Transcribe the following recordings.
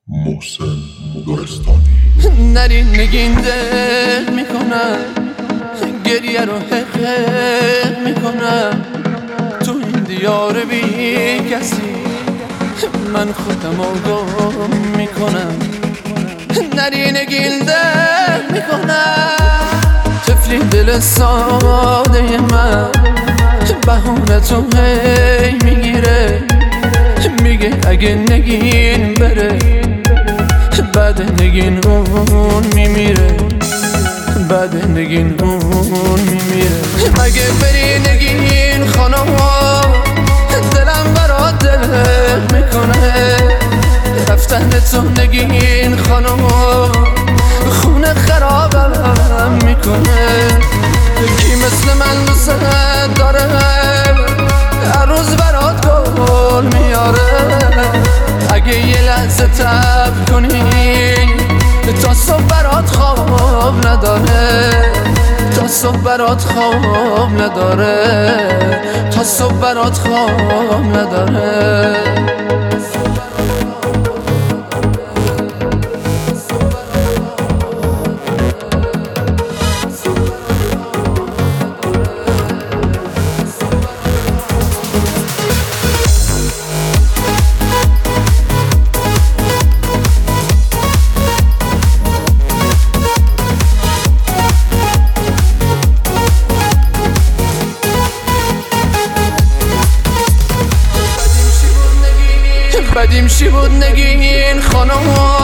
محسن گلستانی. نرین نگین دل میکنم، گریه رو حق میکنم، تو این دیار بی کسی من خودم آگاه میکنم. نرین نگین دل میکنم، طفلی دل ساده من بهونه تو هی میگیره، میگه اگه نگین بره بعد نگین اون میمیره، بعد نگین اون میمیره. مگه بری نگین خانم دلم برات دل میکنه، رفتن تو نگین خانم خونه خرابم میکنه. کی مثل من دوست داره هر روز برات گل میاره، اگه یه لحظه تب کنی تا صبح برات خواب نداره، تا صبح برات خواب نداره، تا صبح برات خواب نداره. بدیم چی بود نگین خانم،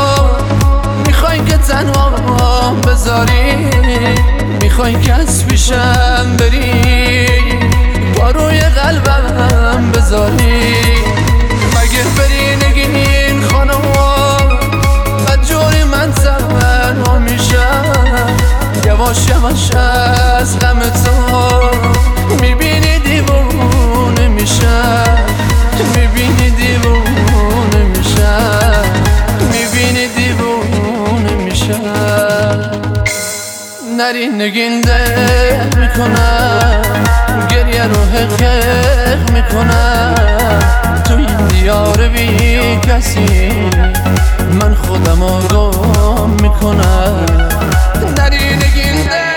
میخوای که تنها بذاری، میخوای که از پیشم بری با روی قلبم بذاری. مگه بری نگین خانم بدجوری من تنها میشم، یواش یواش از غم تو میبینی دیوونه میشم، میبینی دیوونه میشم، میبینی دیوونه میشم. نرین نگین دل میکنم، گریه رو حق میکنم، تو این دیار بی کسی من خودم آگاه میکنم. نرین نگین دل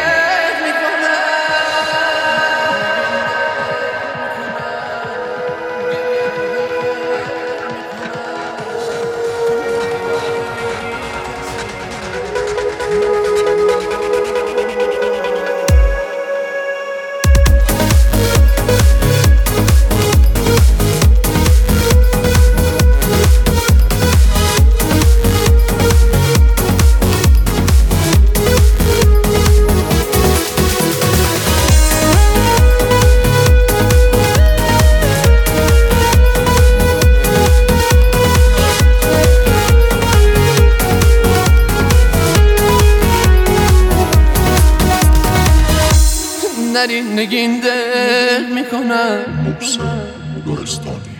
نرین نگین دل میکنم. محسن گلستانی.